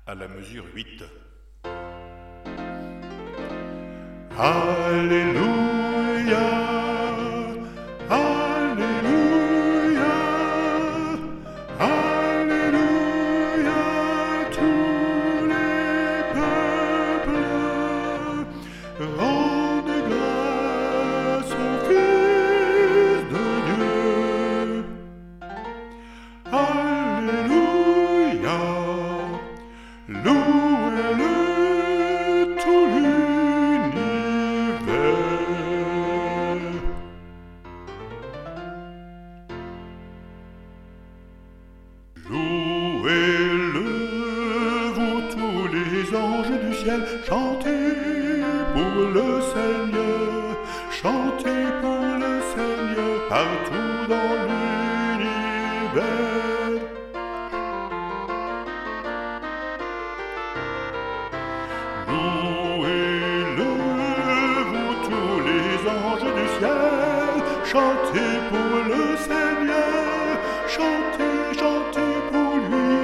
à la mesure 8. Alléluia, Alléluia, Alléluia, tous les peuples rendent grâce au Fils de Dieu. Alléluia, louez-le tout l'univers. Louez-le, vous tous les anges du ciel, chantez pour le Seigneur, chantez pour le Seigneur partout dans l'univers. Louez-le, vous tous les anges du ciel, chantez pour le Seigneur, chantez, chantez pour lui.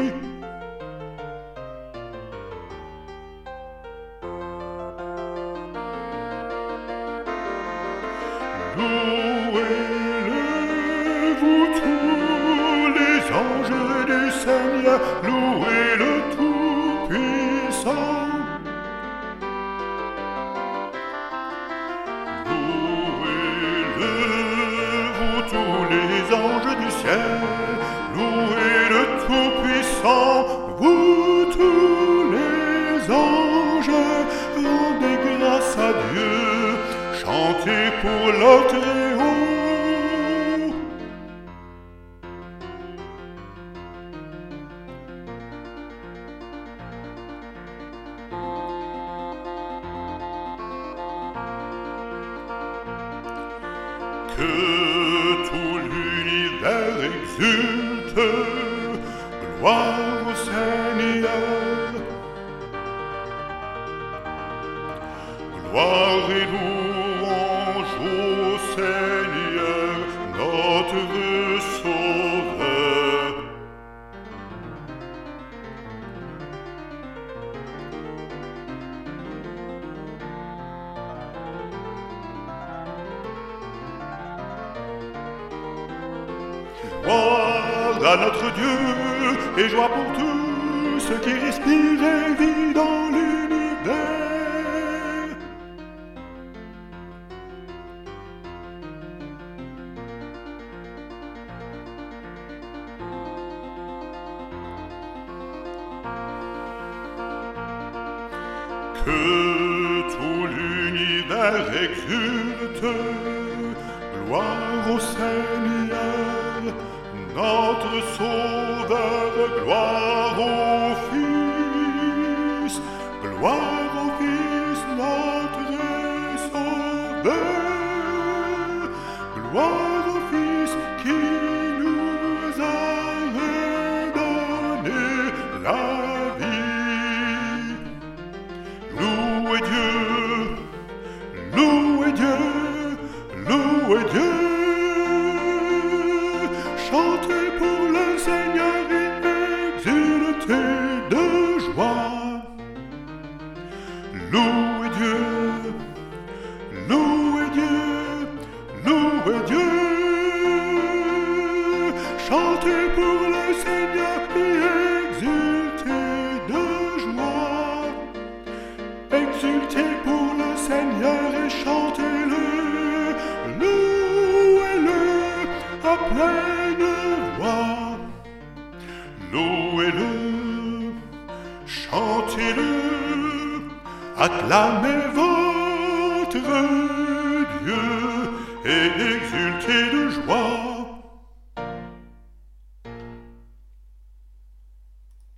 Louez-le, vous tous les anges du Seigneur, louez le Tout-Puissant. Louez-le, vous tous les anges du ciel, louez le Tout-Puissant, vous tous les anges, rendez grâce à Dieu, chantez pour le Très-Haut. Que tout l'univers exulte, gloire au Seigneur. Gloire et louange au Seigneur, notre Sauveur. Gloire à notre Dieu et joie pour tous ceux qui respirent et vivent dans l'univers. Que tout l'univers exulte, gloire au Seigneur, notre Sauveur, gloire au Fils, gloire au Fils, notre Sauveur, gloire au Fils qui nous a redonné la vie. Louez Dieu, louez Dieu, louez Dieu. Chantez pour le Seigneur et exultez de joie. Louez Dieu, louez Dieu, louez Dieu. Chantez pour le Seigneur et exultez de joie. Exultez pour le Seigneur et chantez-le. Louez-le à pleine voix. Louez-le, chantez-le, acclamez votre Dieu et exultez